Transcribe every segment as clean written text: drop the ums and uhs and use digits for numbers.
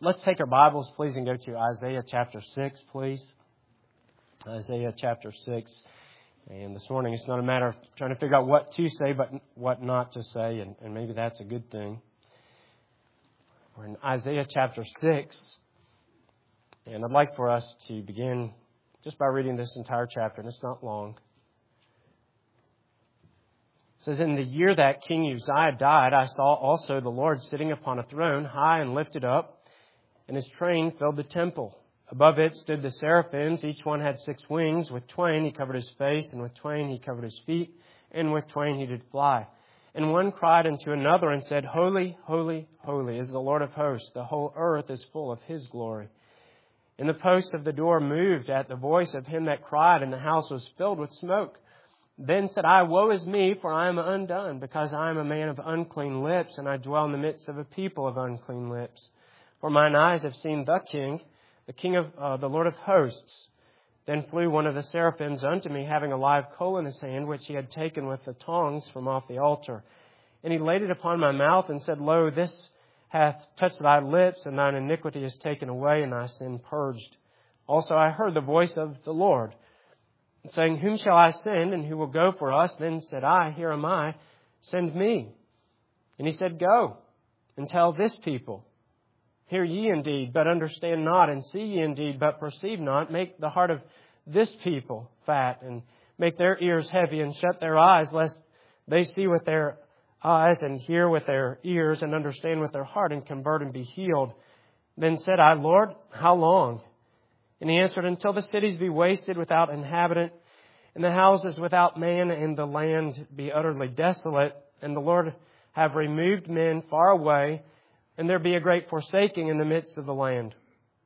Let's take our Bibles, please, and go to Isaiah chapter 6, please. Isaiah chapter 6. And this morning it's not a matter of trying to figure out what to say, but what not to say, and maybe that's a good thing. We're in Isaiah chapter 6, and I'd like for us to begin just by reading this entire chapter, and it's not long. It says, "In the year that King Uzziah died, I saw also the Lord sitting upon a throne, high and lifted up, and His train filled the temple. Above it stood the seraphims. Each one had 6 wings. With twain He covered His face, and with twain He covered His feet, and with twain He did fly. And one cried unto another and said, Holy, holy, holy is the Lord of hosts. The whole earth is full of His glory. And the posts of the door moved at the voice of him that cried, and the house was filled with smoke. Then said I, Woe is me, for I am undone, because I am a man of unclean lips, and I dwell in the midst of a people of unclean lips. For mine eyes have seen the King of the Lord of hosts. Then flew one of the seraphims unto me, having a live coal in his hand, which he had taken with the tongs from off the altar. And he laid it upon my mouth, and said, Lo, this hath touched thy lips, and thine iniquity is taken away, and thy sin purged. Also I heard the voice of the Lord, saying, Whom shall I send, and who will go for us? Then said I, Here am I, send me. And He said, Go, and tell this people, Hear ye indeed, but understand not, and see ye indeed, but perceive not. Make the heart of this people fat, and make their ears heavy, and shut their eyes, lest they see with their eyes, and hear with their ears, and understand with their heart, and convert and be healed. Then said I, Lord, how long? And He answered, Until the cities be wasted without inhabitant, and the houses without man, and the land be utterly desolate, and the Lord have removed men far away, and there be a great forsaking in the midst of the land.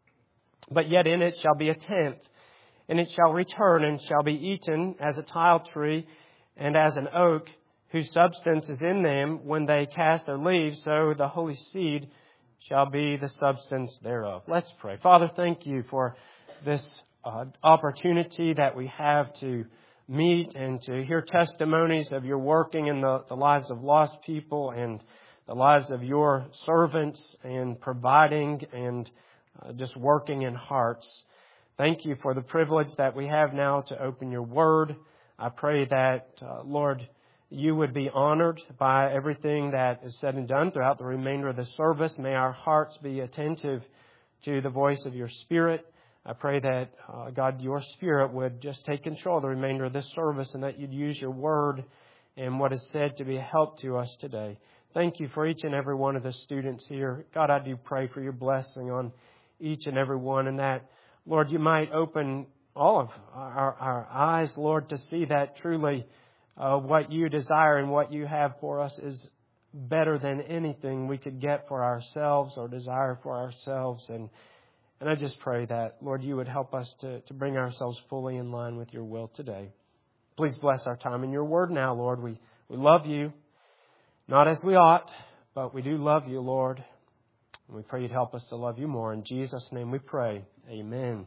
But yet in it shall be a tenth, and it shall return, and shall be eaten as a tile tree, and as an oak, whose substance is in them when they cast their leaves, so the holy seed shall be the substance thereof." Let's pray. Father, thank You for this opportunity that we have to meet and to hear testimonies of Your working in the lives of lost people and the lives of Your servants, and providing and just working in hearts. Thank You for the privilege that we have now to open Your Word. I pray that, Lord, You would be honored by everything that is said and done throughout the remainder of the service. May our hearts be attentive to the voice of Your Spirit. I pray that, God, Your Spirit would just take control of the remainder of this service, and that You'd use Your Word and what is said to be a help to us today. Thank You for each and every one of the students here. God, I do pray for Your blessing on each and every one, and that, Lord, You might open all of our eyes, Lord, to see that truly what You desire and what You have for us is better than anything we could get for ourselves or desire for ourselves. And I just pray that, Lord, You would help us to bring ourselves fully in line with Your will today. Please bless our time in Your Word now, Lord. We love You. Not as we ought, but we do love You, Lord. And we pray You'd help us to love You more. In Jesus' name we pray. Amen.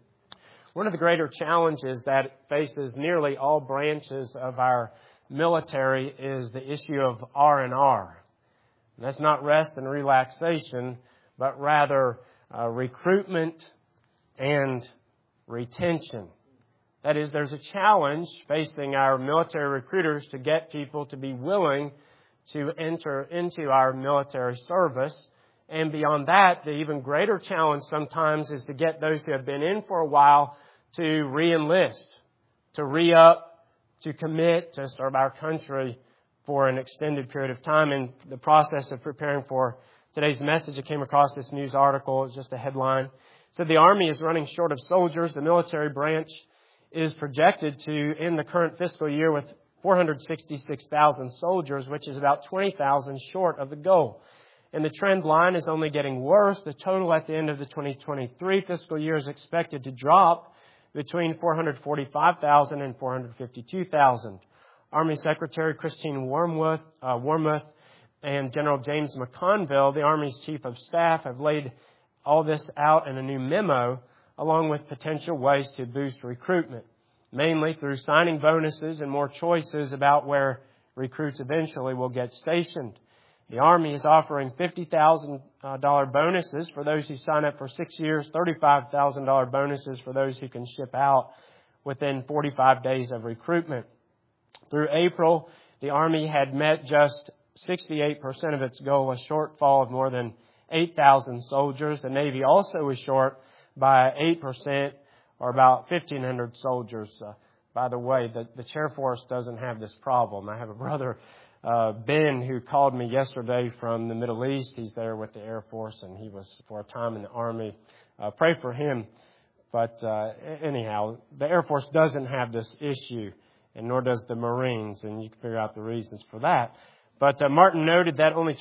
One of the greater challenges that faces nearly all branches of our military is the issue of R&R. And that's not rest and relaxation, but rather recruitment and retention. That is, there's a challenge facing our military recruiters to get people to be willing to enter into our military service. And beyond that, the even greater challenge sometimes is to get those who have been in for a while to re-enlist, to re-up, to commit to serve our country for an extended period of time. In the process of preparing for today's message, I came across this news article. It's just a headline. It said the Army is running short of soldiers. The military branch is projected to end the current fiscal year with 466,000 soldiers, which is about 20,000 short of the goal. And the trend line is only getting worse. The total at the end of the 2023 fiscal year is expected to drop between 445,000 and 452,000. Army Secretary Christine Wormuth and General James McConville, the Army's Chief of Staff, have laid all this out in a new memo, along with potential ways to boost recruitment, mainly through signing bonuses and more choices about where recruits eventually will get stationed. The Army is offering $50,000 bonuses for those who sign up for 6 years, $35,000 bonuses for those who can ship out within 45 days of recruitment. Through April, the Army had met just 68% of its goal, a shortfall of more than 8,000 soldiers. The Navy also was short by 8%, or about 1,500 soldiers. By the way, the Chair Force doesn't have this problem. I have a brother, Ben, who called me yesterday from the Middle East. He's there with the Air Force, and he was for a time in the Army. Pray for him. But anyhow, the Air Force doesn't have this issue, and nor does the Marines, and you can figure out the reasons for that. But Martin noted that only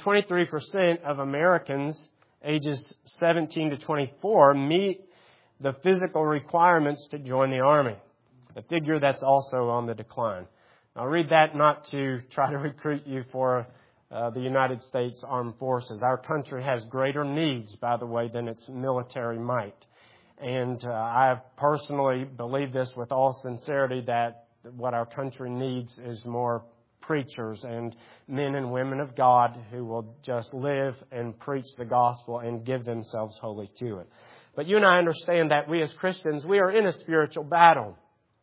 23% of Americans ages 17 to 24 meet the physical requirements to join the Army. A figure that's also on the decline. I'll read that not to try to recruit you for the United States Armed Forces. Our country has greater needs, by the way, than its military might. And I personally believe this with all sincerity, that what our country needs is more preachers and men and women of God who will just live and preach the gospel and give themselves wholly to it. But you and I understand that we as Christians, we are in a spiritual battle.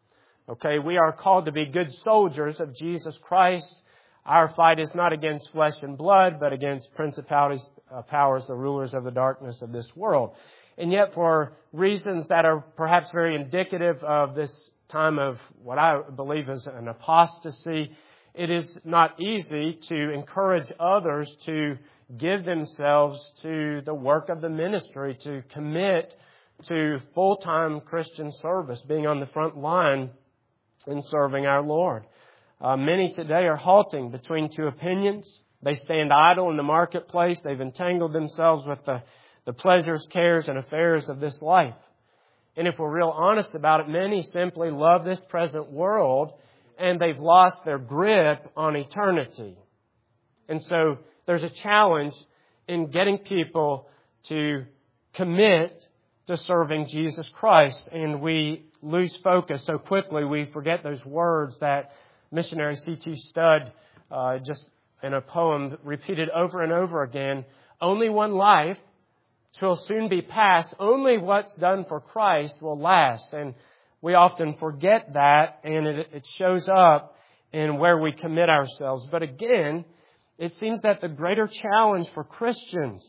Okay, we are called to be good soldiers of Jesus Christ. Our fight is not against flesh and blood, but against principalities, powers, the rulers of the darkness of this world. And yet, for reasons that are perhaps very indicative of this time of what I believe is an apostasy, it is not easy to encourage others to give themselves to the work of the ministry, to commit to full-time Christian service, being on the front line in serving our Lord. Many today are halting between two opinions. They stand idle in the marketplace. They've entangled themselves with the pleasures, cares, and affairs of this life. And if we're real honest about it, many simply love this present world, and they've lost their grip on eternity. And so there's a challenge in getting people to commit to serving Jesus Christ. And we lose focus so quickly, we forget those words that missionary C.T. Studd, just in a poem, repeated over and over again. Only one life, 'twill soon be past. Only what's done for Christ will last. And we often forget that, and it shows up in where we commit ourselves. But again, it seems that the greater challenge for Christians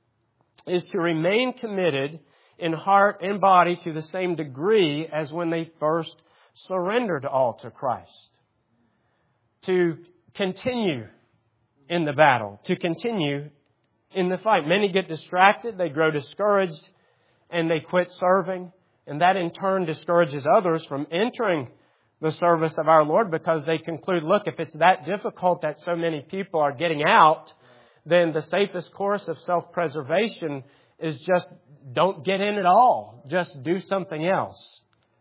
is to remain committed in heart and body to the same degree as when they first surrendered all to Christ. To continue in the battle, to continue in the fight. Many get distracted, they grow discouraged, and they quit serving. And that in turn discourages others from entering the service of our Lord, because they conclude, look, if it's that difficult that so many people are getting out, then the safest course of self-preservation is just don't get in at all. Just do something else.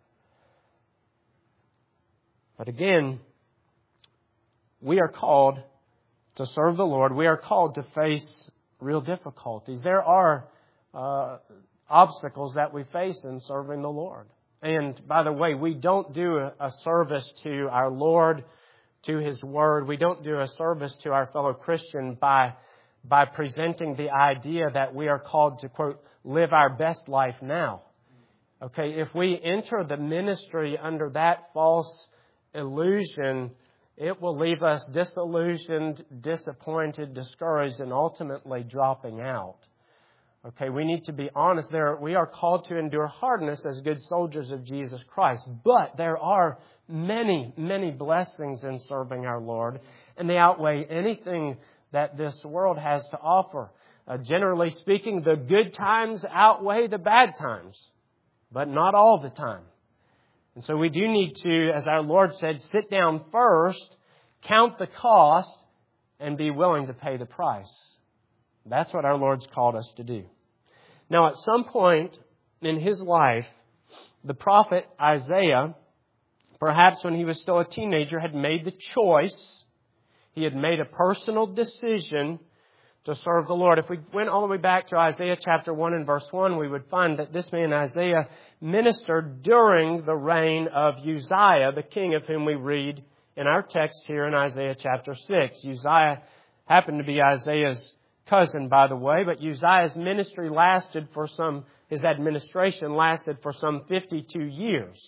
But again, we are called to serve the Lord. We are called to face real difficulties. There are obstacles that we face in serving the Lord. And by the way, we don't do a service to our Lord, to His Word. We don't do a service to our fellow Christian by presenting the idea that we are called to, quote, live our best life now. Okay, if we enter the ministry under that false illusion, it will leave us disillusioned, disappointed, discouraged, and ultimately dropping out. Okay, we need to be honest. We are called to endure hardness as good soldiers of Jesus Christ. But there are many, many blessings in serving our Lord, and they outweigh anything that this world has to offer. Generally speaking, the good times outweigh the bad times, but not all the time. And so we do need to, as our Lord said, sit down first, count the cost, and be willing to pay the price. That's what our Lord's called us to do. Now, at some point in His life, the prophet Isaiah, perhaps when he was still a teenager, had made the choice. He had made a personal decision to serve the Lord. If we went all the way back to Isaiah chapter 1 and verse 1, we would find that this man Isaiah ministered during the reign of Uzziah, the king of whom we read in our text here in Isaiah chapter 6. Uzziah happened to be Isaiah's cousin, by the way, but Uzziah's ministry his administration lasted for some 52 years.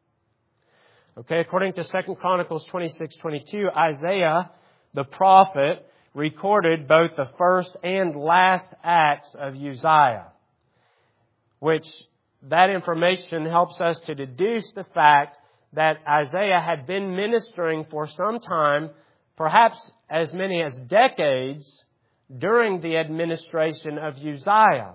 Okay, according to 2 Chronicles 26:22, Isaiah, the prophet, recorded both the first and last acts of Uzziah, which that information helps us to deduce the fact that Isaiah had been ministering for some time, perhaps as many as decades, during the administration of Uzziah.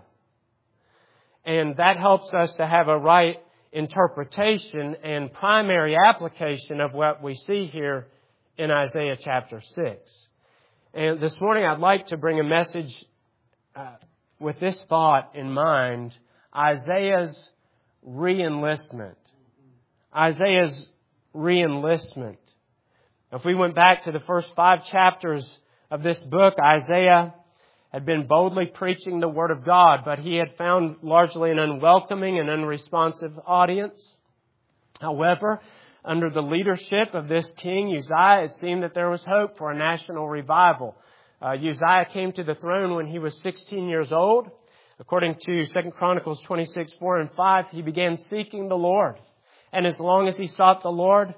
And that helps us to have a right interpretation and primary application of what we see here in Isaiah chapter 6. And this morning I'd like to bring a message with this thought in mind: Isaiah's re-enlistment. Isaiah's re-enlistment. If we went back to the first 5 chapters of this book, Isaiah had been boldly preaching the Word of God, but he had found largely an unwelcoming and unresponsive audience. However, under the leadership of this king, Uzziah, it seemed that there was hope for a national revival. Uzziah came to the throne when he was 16 years old. According to 2 Chronicles 26:4 and 5, he began seeking the Lord. And as long as he sought the Lord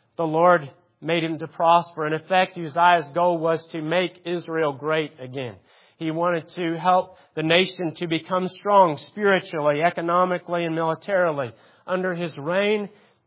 made him to prosper. In effect, Uzziah's goal was to make Israel great again. He wanted to help the nation to become strong spiritually, economically, and militarily. Under his reign,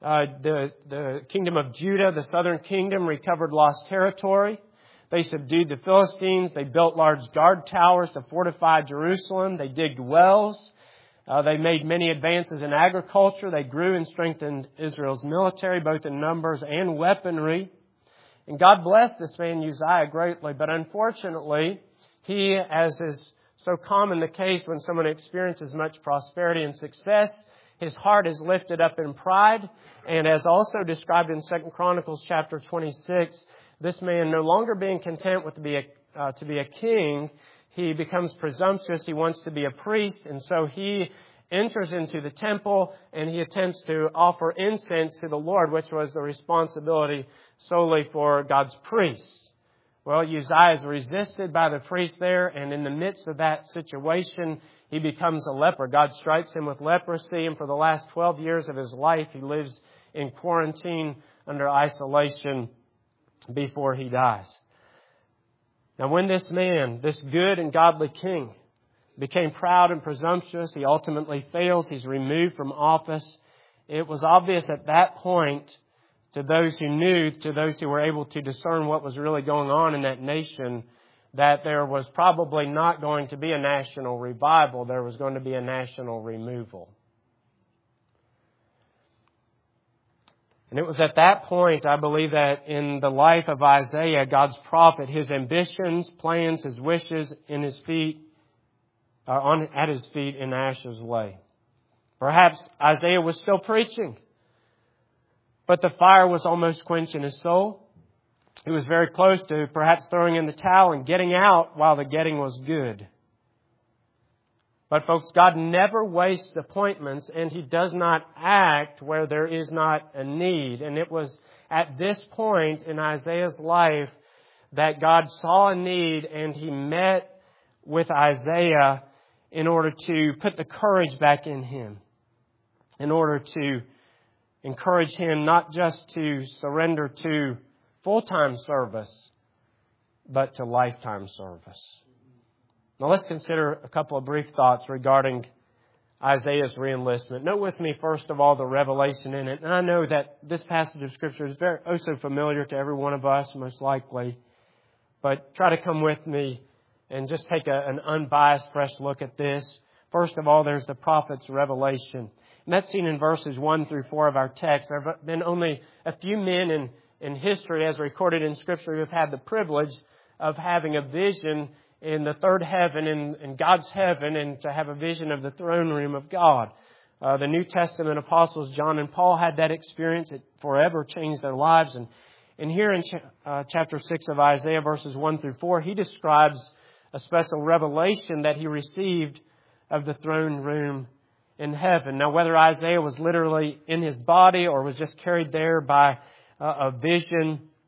the kingdom of Judah, the southern kingdom, recovered lost territory. They subdued the Philistines. They built large guard towers to fortify Jerusalem. They digged wells. They made many advances in agriculture. They grew and strengthened Israel's military, both in numbers and weaponry. And God blessed this man Uzziah greatly. But unfortunately, he, as is so common the case when someone experiences much prosperity and success, his heart is lifted up in pride. And as also described in 2 Chronicles chapter 26, this man, no longer being content with to be a king, he becomes presumptuous. He wants to be a priest. And so he enters into the temple and he attempts to offer incense to the Lord, which was the responsibility solely for God's priests. Well, Uzziah is resisted by the priest there, and in the midst of that situation, he becomes a leper. God strikes him with leprosy, and for the last 12 years of his life, he lives in quarantine under isolation before he dies. Now, when this man, this good and godly king, became proud and presumptuous, he ultimately fails. He's removed from office. It was obvious at that point to those who knew, to those who were able to discern what was really going on in that nation, that there was probably not going to be a national revival. There was going to be a national removal. And it was at that point, I believe, that in the life of Isaiah, God's prophet, his ambitions, plans, his wishes at his feet in ashes lay. Perhaps Isaiah was still preaching, but the fire was almost quenched in his soul. He was very close to perhaps throwing in the towel and getting out while the getting was good. But folks, God never wastes appointments, and He does not act where there is not a need. And it was at this point in Isaiah's life that God saw a need, and He met with Isaiah in order to put the courage back in him, in order to encourage him not just to surrender to full-time service, but to lifetime service. Now let's consider a couple of brief thoughts regarding Isaiah's reenlistment. Note with me, first of all, the revelation in it. And I know that this passage of Scripture is so familiar to every one of us, most likely. But try to come with me and just take an unbiased, fresh look at this. First of all, there's the prophet's revelation. And that's seen in verses 1 through 4 of our text. There have been only a few men in history, as recorded in Scripture, who have had the privilege of having a vision in the third heaven, in God's heaven, and to have a vision of the throne room of God. The New Testament apostles, John and Paul, had that experience. It forever changed their lives. And here in chapter 6 of Isaiah, verses 1 through 4, he describes a special revelation that he received of the throne room in heaven. Now, whether Isaiah was literally in his body or was just carried there by a vision,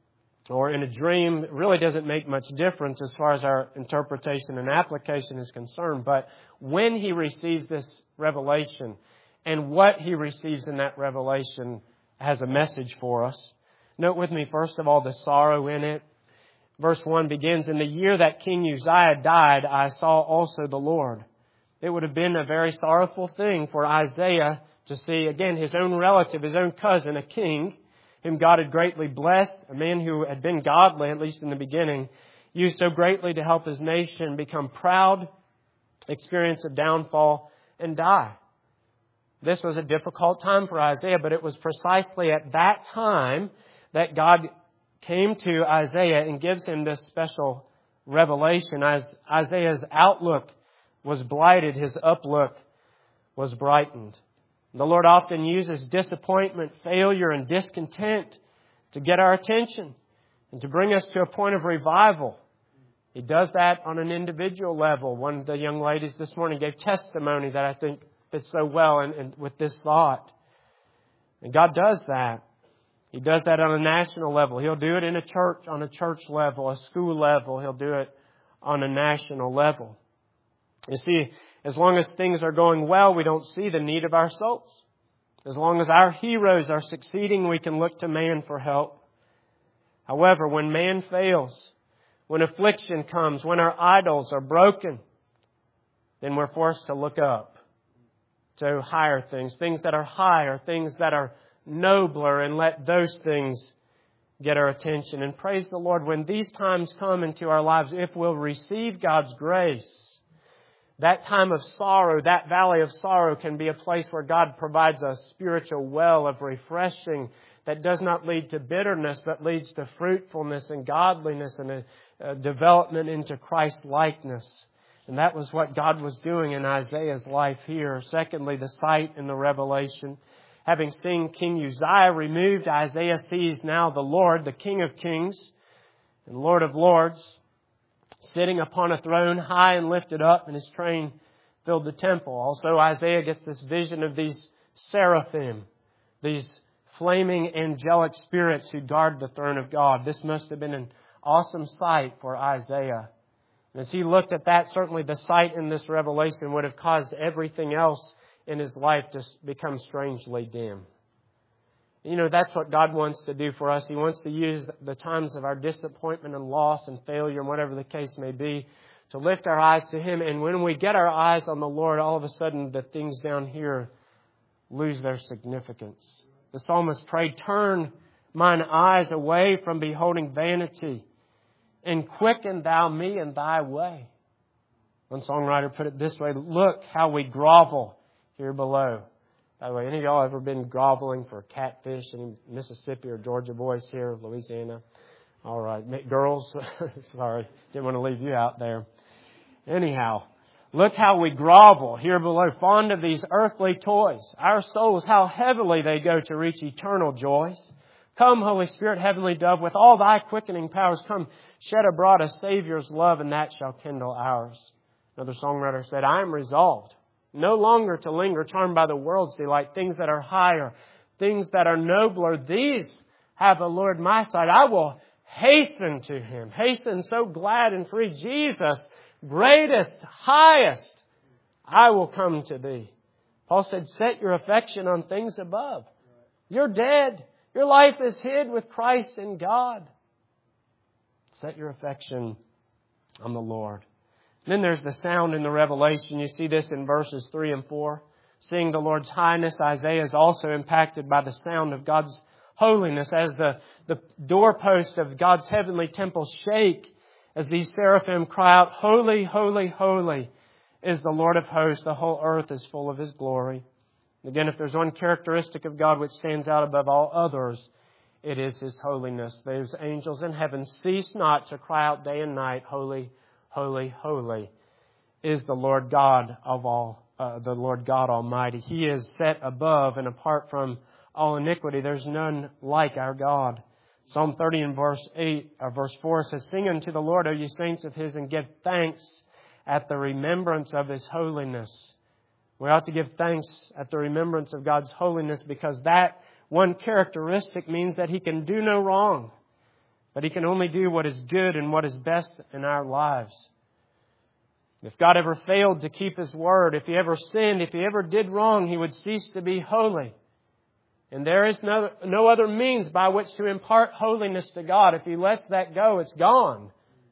or in a dream, it really doesn't make much difference as far as our interpretation and application is concerned. But when he receives this revelation and what he receives in that revelation has a message for us. Note with me, first of all, the sorrow in it. Verse 1 begins, "In the year that King Uzziah died, I saw also the Lord." It would have been a very sorrowful thing for Isaiah to see, again, his own relative, his own cousin, a king, whom God had greatly blessed, a man who had been godly, at least in the beginning, used so greatly to help his nation become proud, experience a downfall, and die. This was a difficult time for Isaiah, but it was precisely at that time that God came to Isaiah and gives him this special revelation. As Isaiah's outlook was blighted, his uplook was brightened. The Lord often uses disappointment, failure, and discontent to get our attention and to bring us to a point of revival. He does that on an individual level. One of the young ladies this morning gave testimony that I think fits so well and with this thought. And God does that. He does that on a national level. He'll do it in a church, on a church level, a school level. He'll do it on a national level. You see, as long as things are going well, we don't see the need of our souls. As long as our heroes are succeeding, we can look to man for help. However, when man fails, when affliction comes, when our idols are broken, then we're forced to look up to higher things, things that are higher, things that are nobler, and let those things get our attention. And praise the Lord, when these times come into our lives, if we'll receive God's grace, that time of sorrow, that valley of sorrow can be a place where God provides a spiritual well of refreshing that does not lead to bitterness, but leads to fruitfulness and godliness and a development into Christ-likeness. And that was what God was doing in Isaiah's life here. Secondly, the sight and the revelation. Having seen King Uzziah removed, Isaiah sees now the Lord, the King of Kings and Lord of Lords, sitting upon a throne high and lifted up, and his train filled the temple. Also, Isaiah gets this vision of these seraphim, these flaming angelic spirits who guard the throne of God. This must have been an awesome sight for Isaiah. And as he looked at that, certainly the sight in this revelation would have caused everything else in his life to become strangely dim. You know, that's what God wants to do for us. He wants to use the times of our disappointment and loss and failure and whatever the case may be to lift our eyes to Him. And when we get our eyes on the Lord, all of a sudden the things down here lose their significance. The psalmist prayed, "Turn mine eyes away from beholding vanity and quicken thou me in thy way." One songwriter put it this way, "Look how we grovel here below." By the way, any of y'all ever been groveling for catfish in Mississippi or Georgia boys here, Louisiana? All right. Girls, sorry, didn't want to leave you out there. Anyhow, look how we grovel here below, fond of these earthly toys. Our souls, how heavily they go to reach eternal joys. Come, Holy Spirit, heavenly dove, with all thy quickening powers, come, shed abroad a Savior's love, and that shall kindle ours. Another songwriter said, "I am resolved no longer to linger, charmed by the world's delight, things that are higher, things that are nobler. These have allured my sight. I will hasten to Him. Hasten so glad and free. Jesus, greatest, highest, I will come to Thee." Paul said, set your affection on things above. You're dead. Your life is hid with Christ in God. Set your affection on the Lord. Then there's the sound in the revelation. You see this in verses 3 and 4. Seeing the Lord's highness, Isaiah is also impacted by the sound of God's holiness as the doorpost of God's heavenly temple shake as these seraphim cry out, "Holy, holy, holy is the Lord of hosts. The whole earth is full of His glory." Again, if there's one characteristic of God which stands out above all others, it is His holiness. Those angels in heaven cease not to cry out day and night, "Holy, holy, holy is the Lord God of all, the Lord God Almighty." He is set above and apart from all iniquity. There's none like our God. Psalm 30 and verse 4 says, "Sing unto the Lord, O ye saints of His, and give thanks at the remembrance of His holiness." We ought to give thanks at the remembrance of God's holiness because that one characteristic means that He can do no wrong. But He can only do what is good and what is best in our lives. If God ever failed to keep His word, if He ever sinned, if He ever did wrong, He would cease to be holy. And there is no other means by which to impart holiness to God. If He lets that go, it's gone.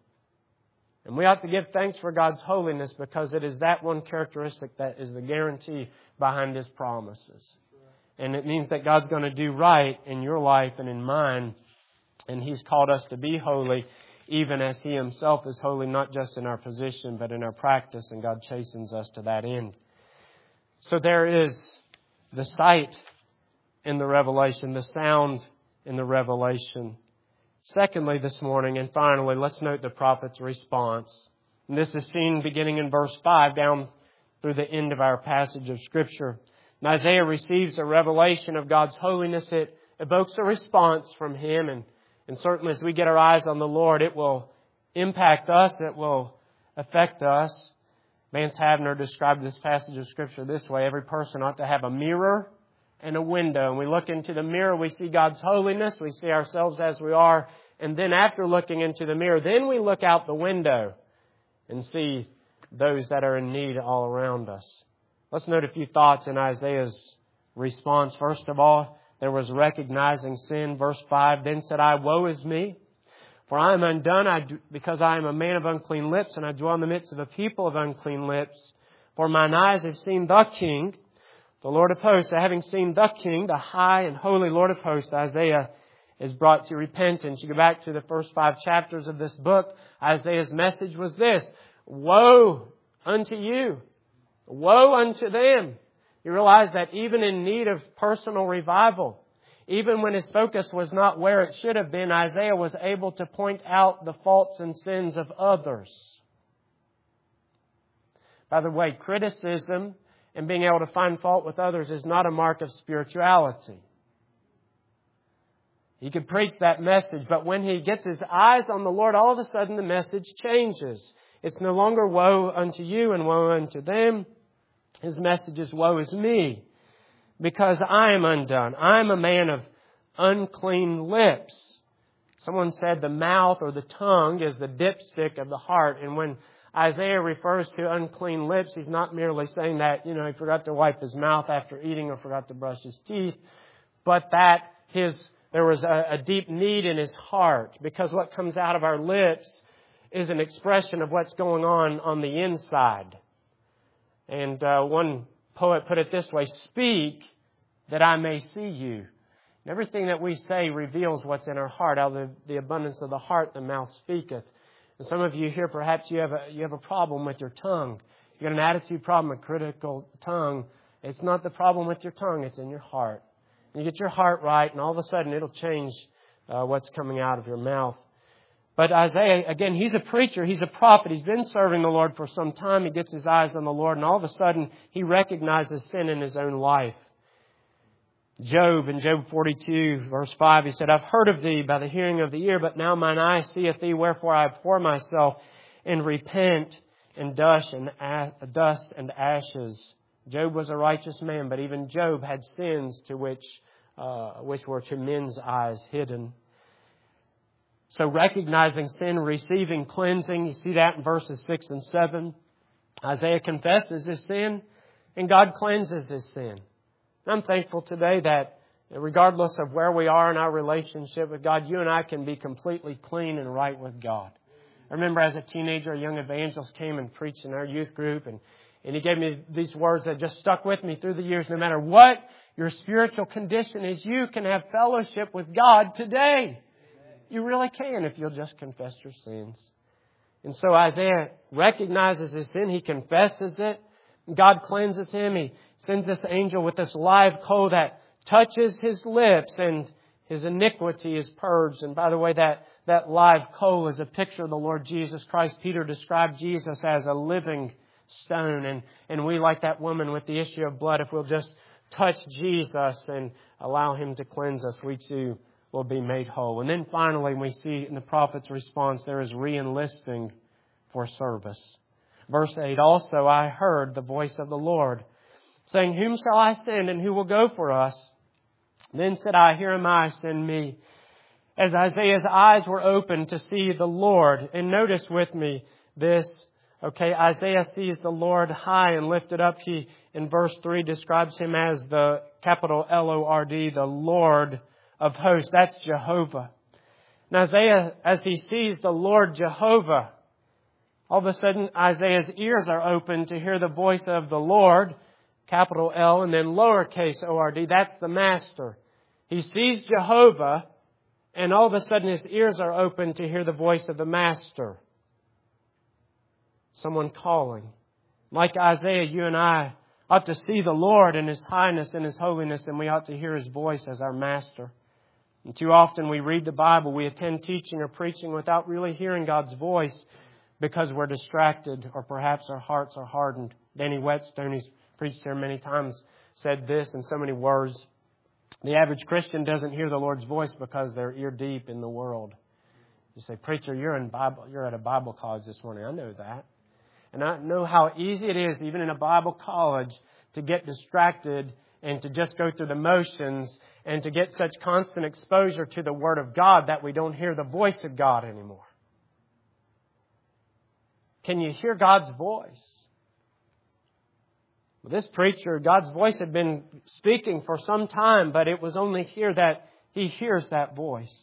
And we ought to give thanks for God's holiness, because it is that one characteristic that is the guarantee behind His promises. And it means that God's going to do right in your life and in mine. And He's called us to be holy, even as He Himself is holy, not just in our position, but in our practice. And God chastens us to that end. So there is the sight in the revelation, the sound in the revelation. Secondly, this morning, and finally, let's note the prophet's response. And this is seen beginning in verse 5 down through the end of our passage of Scripture. And Isaiah receives a revelation of God's holiness. It evokes a response from him. And certainly as we get our eyes on the Lord, it will impact us. It will affect us. Vance Havner described this passage of Scripture this way: every person ought to have a mirror and a window. And we look into the mirror, we see God's holiness, we see ourselves as we are. And then after looking into the mirror, then we look out the window and see those that are in need all around us. Let's note a few thoughts in Isaiah's response. First of all, there was recognizing sin. Verse 5, then said I, woe is me, for I am undone, because I am a man of unclean lips, and I dwell in the midst of a people of unclean lips. For mine eyes have seen the King, the Lord of hosts. Having seen the King, the high and holy Lord of hosts, Isaiah is brought to repentance. You go back to the first 5 chapters of this book, Isaiah's message was this: woe unto you, woe unto them. You realize that even in need of personal revival, even when his focus was not where it should have been, Isaiah was able to point out the faults and sins of others. By the way, criticism and being able to find fault with others is not a mark of spirituality. He could preach that message, but when he gets his eyes on the Lord, all of a sudden the message changes. It's no longer woe unto you and woe unto them. His message is woe is me, because I am undone. I am a man of unclean lips. Someone said the mouth or the tongue is the dipstick of the heart. And when Isaiah refers to unclean lips, he's not merely saying that, he forgot to wipe his mouth after eating or forgot to brush his teeth, but that there was a deep need in his heart, because what comes out of our lips is an expression of what's going on the inside. And one poet put it this way: speak that I may see you. And everything that we say reveals what's in our heart. Out of the abundance of the heart, the mouth speaketh. And some of you here, perhaps you have a problem with your tongue. You got an attitude problem, a critical tongue. It's not the problem with your tongue, it's in your heart. And you get your heart right, and all of a sudden it'll change what's coming out of your mouth. But Isaiah, again, he's a preacher, he's a prophet. He's been serving the Lord for some time. He gets his eyes on the Lord, and all of a sudden he recognizes sin in his own life. Job, in Job 42, verse 5, he said, I've heard of thee by the hearing of the ear, but now mine eye seeth thee, wherefore I abhor myself and repent in dust and ashes. Job was a righteous man, but even Job had sins to which were to men's eyes hidden. So recognizing sin, receiving cleansing, you see that in verses 6 and 7. Isaiah confesses his sin, and God cleanses his sin. And I'm thankful today that regardless of where we are in our relationship with God, you and I can be completely clean and right with God. I remember as a teenager, a young evangelist came and preached in our youth group, and he gave me these words that just stuck with me through the years. No matter what your spiritual condition is, you can have fellowship with God today. You really can if you'll just confess your sins. And so Isaiah recognizes his sin. He confesses it. God cleanses him. He sends this angel with this live coal that touches his lips, and his iniquity is purged. And by the way, that live coal is a picture of the Lord Jesus Christ. Peter described Jesus as a living stone. And we, like that woman with the issue of blood, if we'll just touch Jesus and allow Him to cleanse us, we too will be made whole. And then finally, we see in the prophet's response, there is re-enlisting for service. Verse 8, also I heard the voice of the Lord, saying, whom shall I send, and who will go for us? Then said I, here am I, send me. as Isaiah's eyes were opened to see the Lord. And notice with me this. Okay, Isaiah sees the Lord high and lifted up. He, in verse 3, describes Him as the capital L-O-R-D, the Lord of hosts. That's Jehovah. And Isaiah, as he sees the Lord Jehovah, all of a sudden Isaiah's ears are open to hear the voice of the Lord, capital L, and then lowercase O-R-D. That's the Master. He sees Jehovah, and all of a sudden his ears are open to hear the voice of the Master. Someone calling. Like Isaiah, you and I ought to see the Lord in His highness and His holiness, and we ought to hear His voice as our Master. And too often we read the Bible, we attend teaching or preaching without really hearing God's voice because we're distracted or perhaps our hearts are hardened. Danny Whetstone, who's preached here many times, said this in so many words. The average Christian doesn't hear the Lord's voice because they're ear deep in the world. You say, preacher, you're at a Bible college this morning. I know that. And I know how easy it is, even in a Bible college, to get distracted and to just go through the motions and to get such constant exposure to the Word of God that we don't hear the voice of God anymore. Can you hear God's voice? Well, this preacher, God's voice had been speaking for some time, but it was only here that he hears that voice.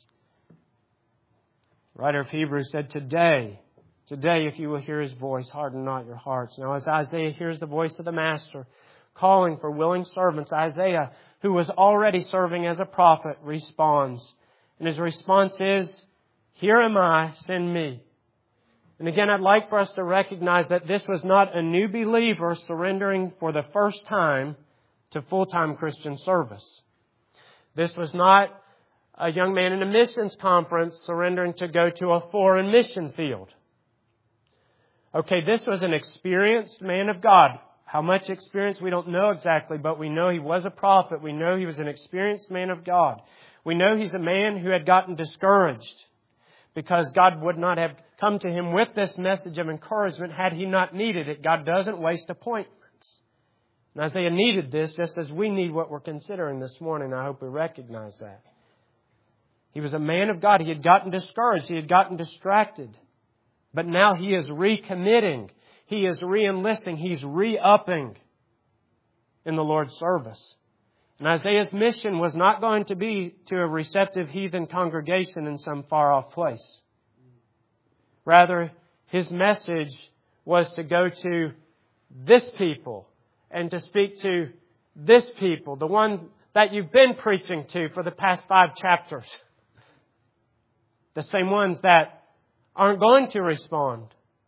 The writer of Hebrews said, Today, if you will hear His voice, harden not your hearts. Now, as Isaiah hears the voice of the Master calling for willing servants, Isaiah, who was already serving as a prophet, responds. And his response is, Here am I, send me. And again, I'd like for us to recognize that this was not a new believer surrendering for the first time to full-time Christian service. This was not a young man in a missions conference surrendering to go to a foreign mission field. Okay, this was an experienced man of God. How much experience, we don't know exactly, but we know he was a prophet. We know he was an experienced man of God. We know he's a man who had gotten discouraged because God would not have come to him with this message of encouragement had He not needed it. God doesn't waste appointments. And Isaiah needed this just as we need what we're considering this morning. I hope we recognize that. He was a man of God. He had gotten discouraged. He had gotten distracted. But now he is recommitting. He is re-enlisting. He's re-upping in the Lord's service. And Isaiah's mission was not going to be to a receptive heathen congregation in some far-off place. Rather, his message was to go to this people and to speak to this people, the one that you've been preaching to for the past 5 chapters. The same ones that aren't going to respond.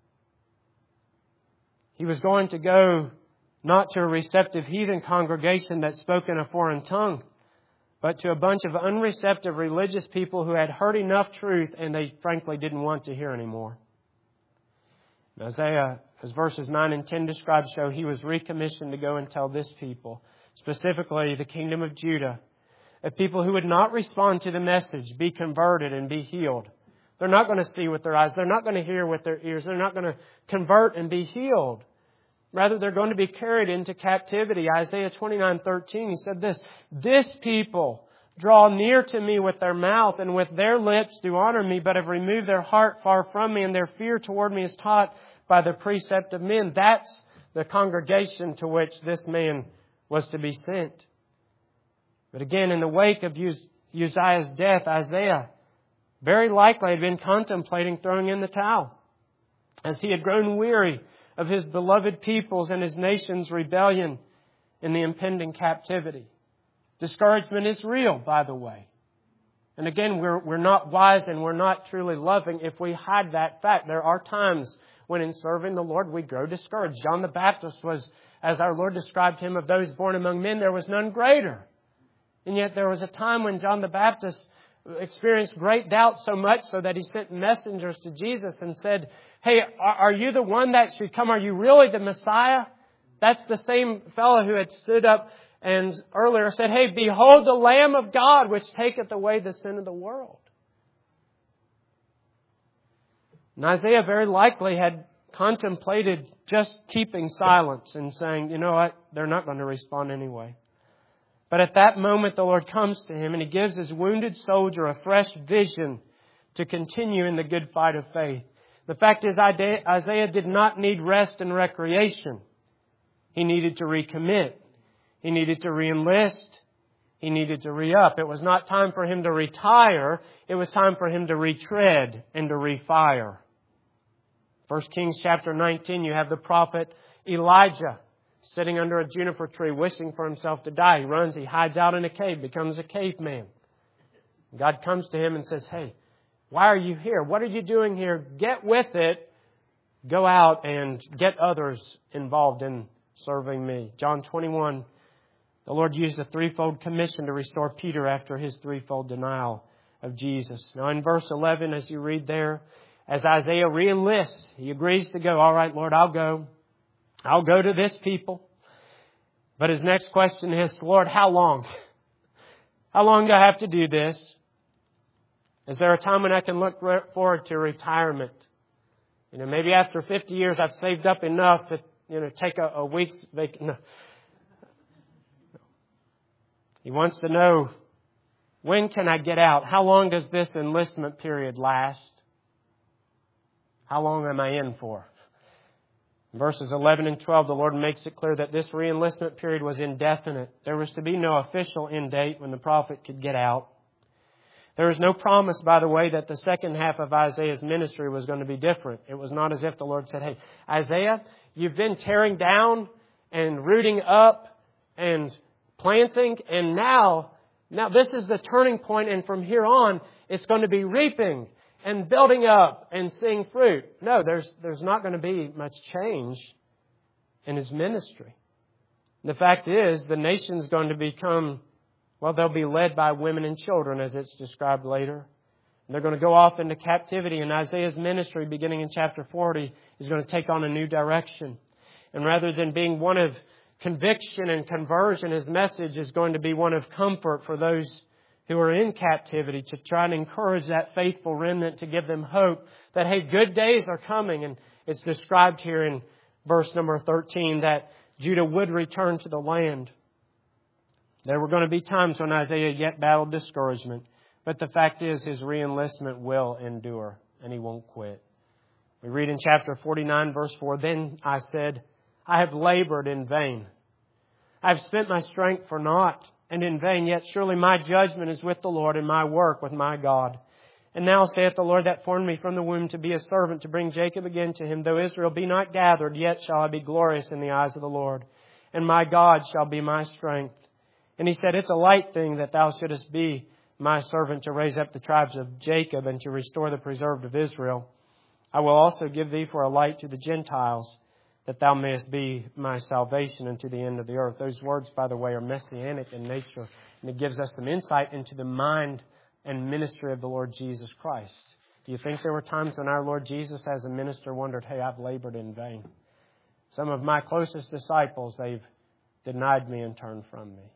He was going to go not to a receptive heathen congregation that spoke in a foreign tongue, but to a bunch of unreceptive religious people who had heard enough truth and they frankly didn't want to hear anymore. Isaiah, as verses 9 and 10 describe, show he was recommissioned to go and tell this people, specifically the kingdom of Judah, of people who would not respond to the message, be converted and be healed. They're not going to see with their eyes. They're not going to hear with their ears. They're not going to convert and be healed. Rather, they're going to be carried into captivity. Isaiah 29:13, he said this people draw near to me with their mouth and with their lips do honor me, but have removed their heart far from me, and their fear toward me is taught by the precept of men. That's the congregation to which this man was to be sent. But again, in the wake of Uzziah's death, Isaiah very likely had been contemplating throwing in the towel, as he had grown weary of his beloved people's and his nation's rebellion in the impending captivity. Discouragement is real, by the way. And again, we're not wise and we're not truly loving if we hide that fact. There are times when in serving the Lord we grow discouraged. John the Baptist was, as our Lord described him, of those born among men, there was none greater. And yet there was a time when John the Baptist experienced great doubt, so much so that he sent messengers to Jesus and said, Hey, are you the one that should come? Are you really the Messiah? That's the same fellow who had stood up and earlier said, Hey, behold the Lamb of God, which taketh away the sin of the world. And Isaiah very likely had contemplated just keeping silence and saying, you know what, they're not going to respond anyway. But at that moment, the Lord comes to him and He gives His wounded soldier a fresh vision to continue in the good fight of faith. The fact is, Isaiah did not need rest and recreation. He needed to recommit. He needed to re-enlist. He needed to re-up. It was not time for him to retire. It was time for him to retread and to refire. 1 Kings chapter 19, you have the prophet Elijah sitting under a juniper tree wishing for himself to die. He runs, he hides out in a cave, becomes a caveman. God comes to him and says, "Hey, why are you here? What are you doing here? Get with it. Go out and get others involved in serving me." John 21, the Lord used a threefold commission to restore Peter after his threefold denial of Jesus. Now in verse 11, as you read there, as Isaiah re-enlists, he agrees to go. "All right, Lord, I'll go. I'll go to this people." But his next question is, "Lord, how long? How long do I have to do this? Is there a time when I can look forward to retirement? Maybe after 50 years I've saved up enough to, take a week's vacation." No. He wants to know, when can I get out? How long does this enlistment period last? How long am I in for? In verses 11 and 12, the Lord makes it clear that this re-enlistment period was indefinite. There was to be no official end date when the prophet could get out. There is no promise, by the way, that the second half of Isaiah's ministry was going to be different. It was not as if the Lord said, "Hey, Isaiah, you've been tearing down and rooting up and planting, and now this is the turning point, and from here on, it's going to be reaping and building up and seeing fruit." No, there's not going to be much change in His ministry. The fact is, the nation's going to become, they'll be led by women and children, as it's described later. And they're going to go off into captivity, and Isaiah's ministry, beginning in chapter 40, is going to take on a new direction. And rather than being one of conviction and conversion, his message is going to be one of comfort for those who are in captivity, to try and encourage that faithful remnant, to give them hope that, hey, good days are coming. And it's described here in verse number 13 that Judah would return to the land. There were going to be times when Isaiah yet battled discouragement. But the fact is, his re-enlistment will endure, and he won't quit. We read in chapter 49, verse 4, "Then I said, I have labored in vain. I have spent my strength for naught and in vain. Yet surely my judgment is with the Lord, and my work with my God. And now saith the Lord that formed me from the womb to be a servant, to bring Jacob again to him. Though Israel be not gathered, yet shall I be glorious in the eyes of the Lord. And my God shall be my strength." And He said, "It's a light thing that thou shouldest be my servant, to raise up the tribes of Jacob and to restore the preserved of Israel. I will also give thee for a light to the Gentiles, that thou mayest be my salvation unto the end of the earth." Those words, by the way, are messianic in nature. And it gives us some insight into the mind and ministry of the Lord Jesus Christ. Do you think there were times when our Lord Jesus as a minister wondered, "Hey, I've labored in vain. Some of my closest disciples, they've denied me and turned from me."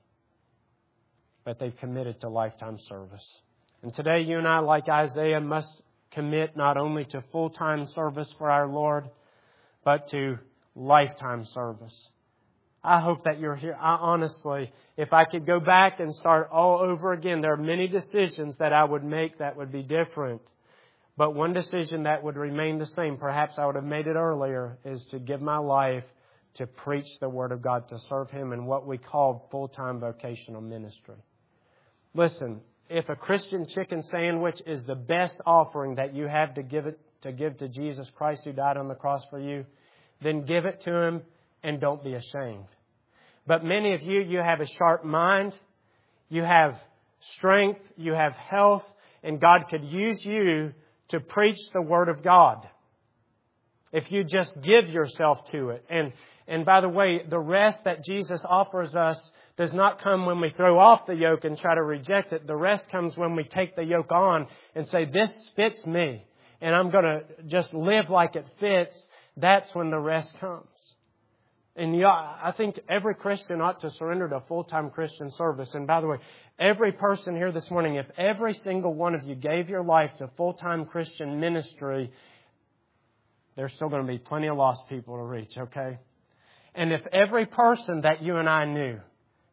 But they've committed to lifetime service. And today you and I, like Isaiah, must commit not only to full-time service for our Lord, but to lifetime service. I hope that you're here. Honestly, if I could go back and start all over again, there are many decisions that I would make that would be different. But one decision that would remain the same, perhaps I would have made it earlier, is to give my life to preach the Word of God, to serve Him in what we call full-time vocational ministry. Listen, if a Christian chicken sandwich is the best offering that you have to give to Jesus Christ who died on the cross for you, then give it to Him and don't be ashamed. But many of you have a sharp mind, you have strength, you have health, and God could use you to preach the Word of God if you just give yourself to it. And by the way, the rest that Jesus offers us does not come when we throw off the yoke and try to reject it. The rest comes when we take the yoke on and say, "This fits me, and I'm going to just live like it fits." That's when the rest comes. And I think every Christian ought to surrender to full-time Christian service. And by the way, every person here this morning, if every single one of you gave your life to full-time Christian ministry, there's still going to be plenty of lost people to reach, okay? And if every person that you and I knew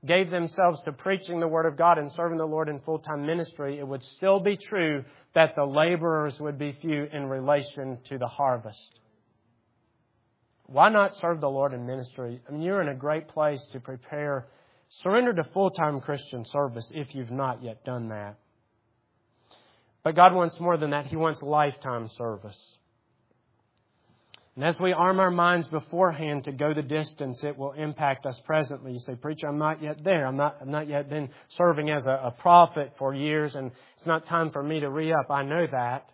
gave themselves to preaching the Word of God and serving the Lord in full-time ministry, it would still be true that the laborers would be few in relation to the harvest. Why not serve the Lord in ministry? I mean, you're in a great place to prepare. Surrender to full-time Christian service if you've not yet done that. But God wants more than that. He wants lifetime service. And as we arm our minds beforehand to go the distance, it will impact us presently. You say, preacher, I'm not yet there. I'm not yet been serving as a prophet for years, and it's not time for me to re-up. I know that.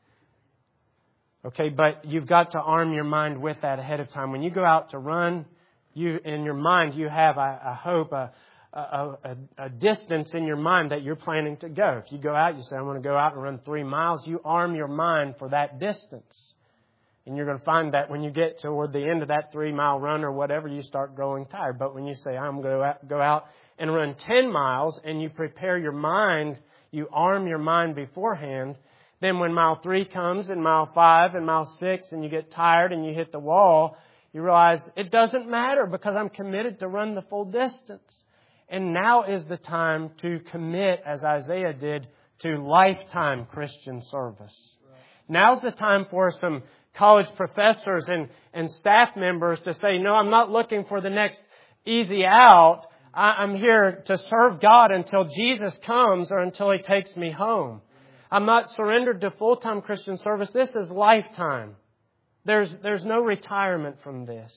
Okay, but you've got to arm your mind with that ahead of time. When you go out to run, in your mind, you have, I hope, a distance in your mind that you're planning to go. If you go out, you say, I want to go out and run 3 miles. You arm your mind for that distance. And you're going to find that when you get toward the end of that 3-mile run or whatever, you start growing tired. But when you say, I'm going to go out and run 10 miles, and you prepare your mind, you arm your mind beforehand, then when mile 3 comes and mile 5 and mile 6 and you get tired and you hit the wall, you realize it doesn't matter because I'm committed to run the full distance. And now is the time to commit, as Isaiah did, to lifetime Christian service. Now's the time for some college professors and staff members to say, no, I'm not looking for the next easy out. I'm here to serve God until Jesus comes or until He takes me home. I'm not surrendered to full-time Christian service. This is lifetime. There's no retirement from this.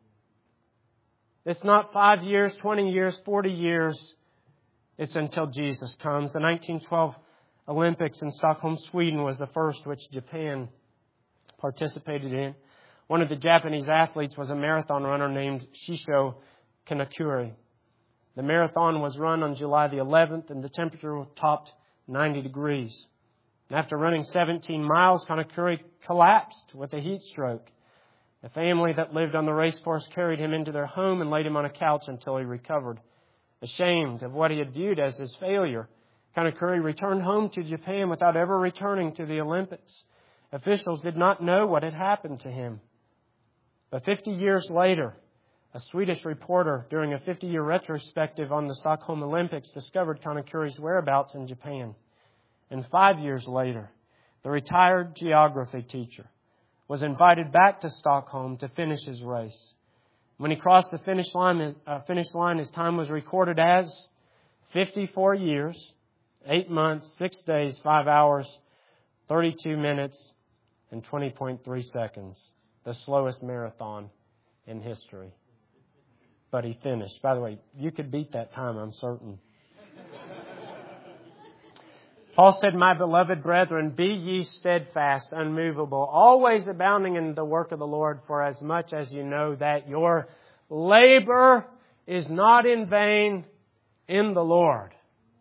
It's not 5 years, 20 years, 40 years. It's until Jesus comes. The 1912 Olympics in Stockholm, Sweden was the first which Japan participated in. One of the Japanese athletes was a marathon runner named Shisho Kanekuri. The marathon was run on July the 11th and the temperature topped 90 degrees. After running 17 miles, Kanekuri collapsed with a heat stroke. The family that lived on the racecourse carried him into their home and laid him on a couch until he recovered. Ashamed of what he had viewed as his failure, Kanekuri returned home to Japan without ever returning to the Olympics. Officials did not know what had happened to him. But 50 years later, a Swedish reporter, during a 50-year retrospective on the Stockholm Olympics, discovered Kanekuri's whereabouts in Japan. And 5 years later, the retired geography teacher was invited back to Stockholm to finish his race. When he crossed the finish line, his time was recorded as 54 years, 8 months, 6 days, 5 hours, 32 minutes, and 20.3 seconds. The slowest marathon in history. But he finished. By the way, you could beat that time, I'm certain. Paul said, my beloved brethren, be ye steadfast, unmovable, always abounding in the work of the Lord, for as much as you know that your labor is not in vain in the Lord.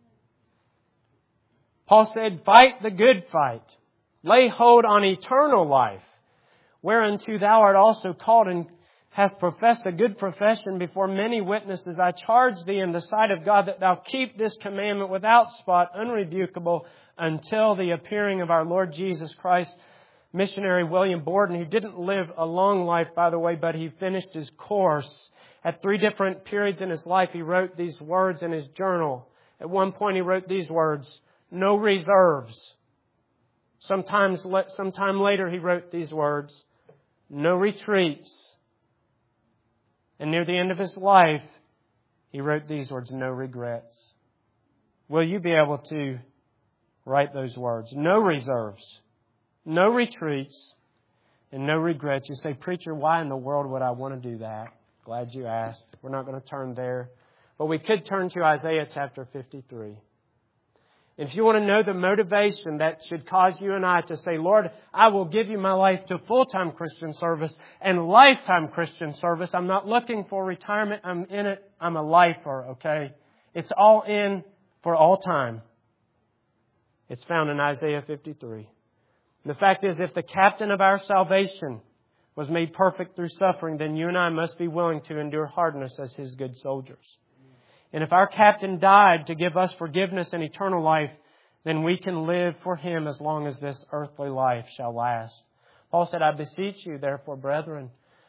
Paul said, fight the good fight. Lay hold on eternal life, whereunto thou art also called and hast professed a good profession before many witnesses. I charge thee in the sight of God that thou keep this commandment without spot, unrebukable, until the appearing of our Lord Jesus Christ. Missionary William Borden, who didn't live a long life, by the way, but he finished his course. At 3 different periods in his life, he wrote these words in his journal. At one point, he wrote these words, no reserves. Sometime later, he wrote these words, no retreats. And near the end of his life, he wrote these words, no regrets. Will you be able to write those words? No reserves, no retreats, and no regrets. You say, preacher, why in the world would I want to do that? Glad you asked. We're not going to turn there. But we could turn to Isaiah chapter 53. If you want to know the motivation that should cause you and I to say, Lord, I will give you my life to full-time Christian service and lifetime Christian service. I'm not looking for retirement. I'm in it. I'm a lifer, okay? It's all in for all time. It's found in Isaiah 53. The fact is, if the captain of our salvation was made perfect through suffering, then you and I must be willing to endure hardness as His good soldiers. And if our captain died to give us forgiveness and eternal life, then we can live for Him as long as this earthly life shall last. Paul said, I beseech you, therefore, brethren,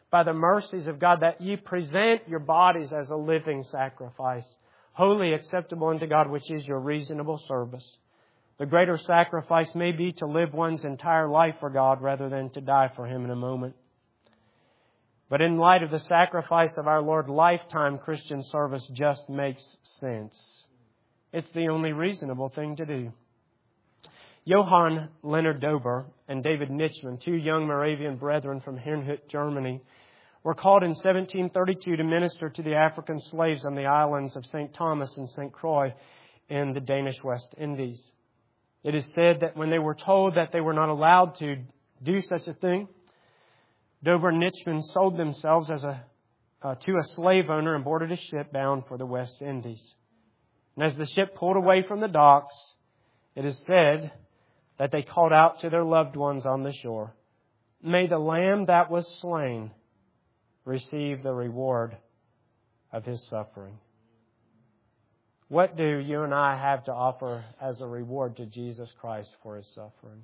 by the mercies of God, that ye present your bodies as a living sacrifice, holy, acceptable unto God, which is your reasonable service. The greater sacrifice may be to live one's entire life for God rather than to die for Him in a moment. But in light of the sacrifice of our Lord, lifetime Christian service just makes sense. It's the only reasonable thing to do. Johann Leonard Dober and David Nitschmann, two young Moravian brethren from Herrnhut, Germany, were called in 1732 to minister to the African slaves on the islands of St. Thomas and St. Croix in the Danish West Indies. It is said that when they were told that they were not allowed to do such a thing, Dober and Nitschmann sold themselves to a slave owner and boarded a ship bound for the West Indies. And as the ship pulled away from the docks, it is said that they called out to their loved ones on the shore, "May the Lamb that was slain receive the reward of His suffering." What do you and I have to offer as a reward to Jesus Christ for His suffering?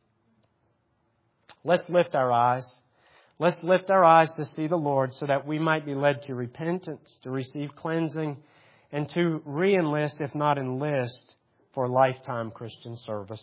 Let's lift our eyes. Let's lift our eyes to see the Lord so that we might be led to repentance, to receive cleansing, and to re-enlist, if not enlist, for lifetime Christian service.